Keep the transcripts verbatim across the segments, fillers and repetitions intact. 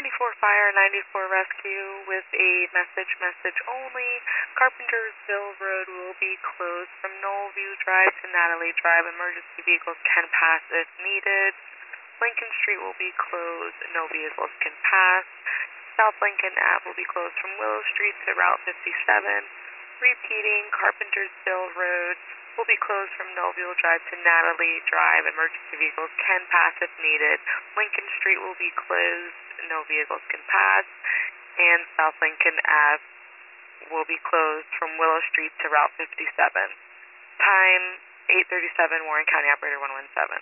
ninety-four Fire, ninety-four Rescue with a message, message only. Carpentersville Road will be closed from Knollview Drive to Natalie Drive. Emergency vehicles can pass if needed. Lincoln Street will be closed. No vehicles can pass. South Lincoln Ave will be closed from Willow Street to Route fifty-seven. Repeating, Carpentersville Road will be closed from Knollville Drive to Natalie Drive. Emergency vehicles can pass if needed. Lincoln Street will be closed. No vehicles can pass. And South Lincoln Ave will be closed from Willow Street to Route fifty-seven. Time eight thirty-seven, Warren County Operator one one seven.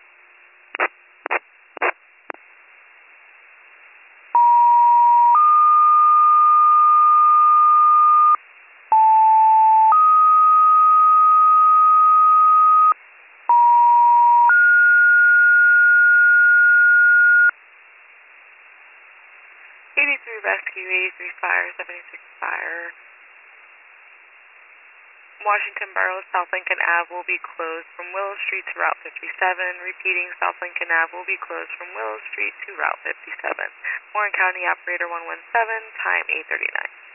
eighty-three Rescue, eighty-three Fire, seventy-six Fire. Washington Borough, South Lincoln Ave will be closed from Willow Street to Route fifty-seven. Repeating, South Lincoln Ave will be closed from Willow Street to Route fifty-seven. Warren County Operator one one seven, time eight thirty-nine.